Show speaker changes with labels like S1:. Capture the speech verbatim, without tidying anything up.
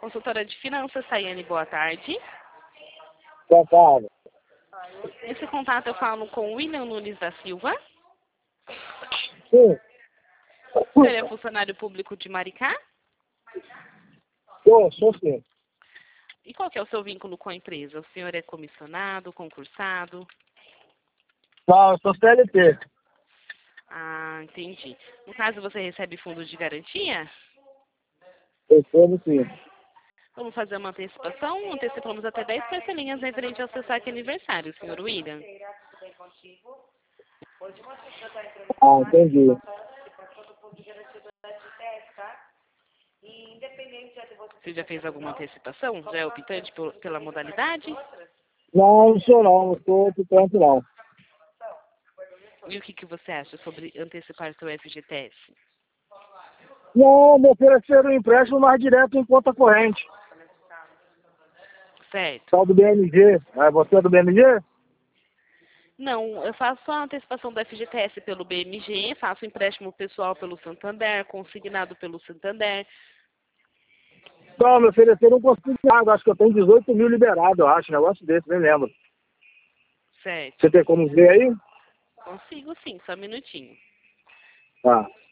S1: Consultora de Finanças, Tayane, boa tarde.
S2: Boa tarde.
S1: Nesse contato eu falo com William Nunes da Silva.
S2: Sim.
S1: Você é funcionário público de Maricá?
S2: Sou, sou sim.
S1: E qual que é o seu vínculo com a empresa? O senhor é comissionado, concursado?
S2: Não, eu sou C L T.
S1: Ah, entendi. No caso, você recebe fundo de garantia?
S2: Eu sou sim.
S1: Vamos fazer uma antecipação? Antecipamos até dez parcelinhas referente ao seu saque aniversário, senhor William.
S2: Ah, entendi.
S1: Você já fez alguma antecipação? Já é optante por- pela modalidade?
S2: Não, não sou não, não sou optante não.
S1: E o que, que você acha sobre antecipar seu F G T S?
S2: Não, me ofereceram um empréstimo mais direto em conta corrente.
S1: Certo.
S2: Tal do B M G. Ah, você é do B M G?
S1: Não, eu faço a antecipação do F G T S pelo B M G, faço empréstimo pessoal pelo Santander, consignado pelo Santander.
S2: Não, me ofereceram um consignado. Acho que eu tenho dezoito mil liberado, eu acho. Negócio desse, nem lembro.
S1: Certo.
S2: Você tem como ver aí?
S1: Consigo sim, só um minutinho.
S2: Tá.